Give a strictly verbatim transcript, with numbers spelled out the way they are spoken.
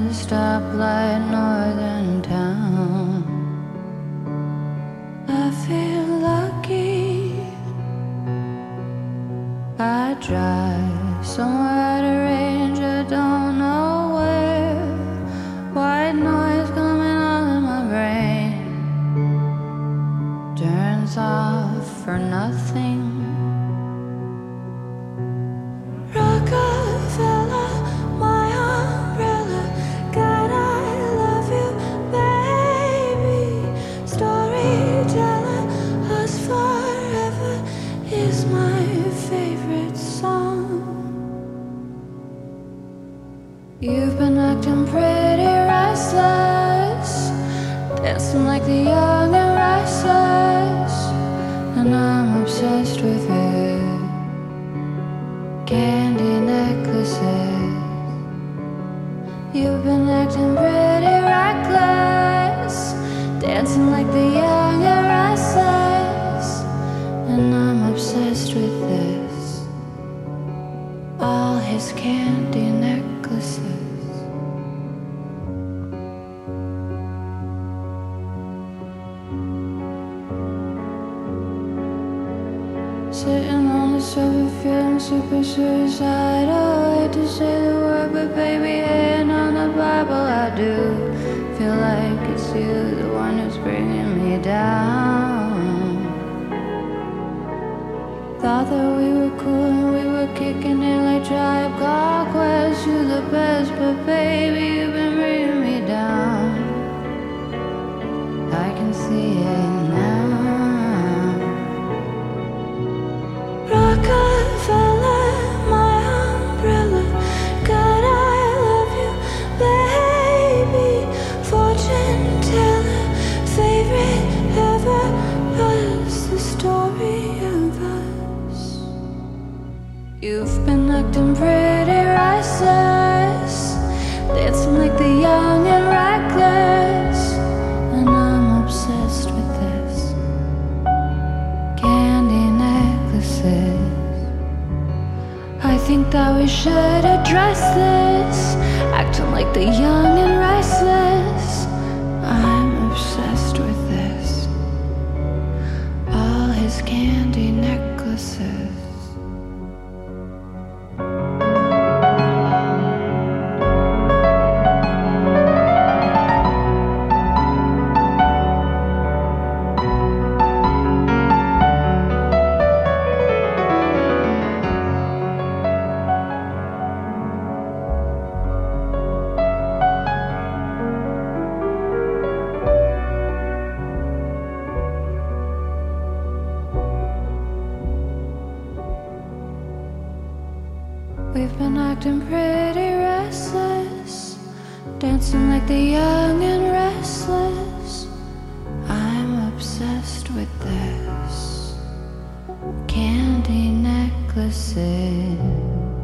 the stoplight, northern town. I feel lucky. I drive somewhere at a range, I don't know where. White noise coming all in my brain, turns off for nothing. Rockefeller, my umbrella, God, I love you, baby. Storyteller, us forever is my favorite song. You've been acting pretty restless, dancing like the young and restless, and I'm obsessed with it. Candy necklaces. You've been acting pretty reckless, dancing like the young and restless, and I'm obsessed with this. All his candy necklaces. Sitting on the sofa feeling super suicidal. Hate to say the word, but baby, hand on the Bible, I do feel like it's you, the one who's bringing me down. Thought that we were cool and we were kicking it like Tribe Called Quest. You're the best, but baby, you've been bringing me down. I can see it now. Rockefeller, my umbrella, God, I love you, baby. Fortune teller, favorite ever, was the story of us. You've been acting pretty restless, dancing like the young and reckless, and I'm obsessed with this. Candy necklaces. I think that we should address this, acting like the young and restless. I'm obsessed with this. All his candy necklaces. We've been acting pretty restless, dancing like the young and restless. I'm obsessed with this. Candy necklaces.